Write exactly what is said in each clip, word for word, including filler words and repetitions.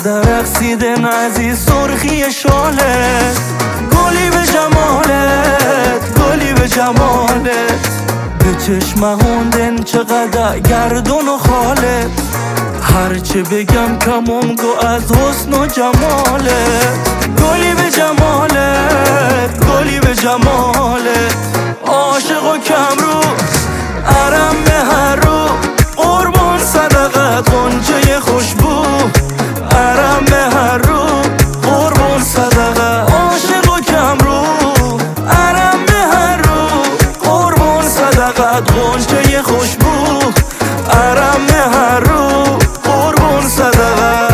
درخسیده عزیز سرخی شالت، گلی به جمالت، گلی به جمالت، به چشمهوندن چقدر گردون و خالت، هرچه بگم کمون گو از حسن و جمالت، گلی به جمالت، گلی به جمالت، عاشق و کمرو عرم به هر رو، قربان صدقت غنچه خوشبو، عرم به هر رو، قربان صدقت، عاشق و کمرو عرم به هر رو، قربان صدقت غنچه خوشبو، عرم به هر رو، قربان صدقت.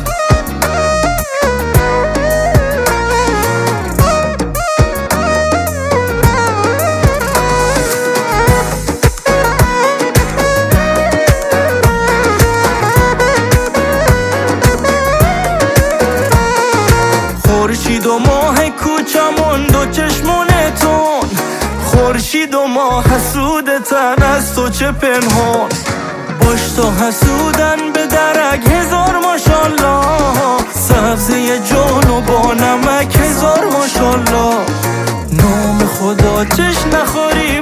خورشید و ماه کوچمون دو چشمونتون، خورشید و ماه حسودتن از تو چه پنهون، باش تو حسودن به درک هزار ماشالله، سبزه جان و با نمک هزار ماشالله، نام خدا چش نخوری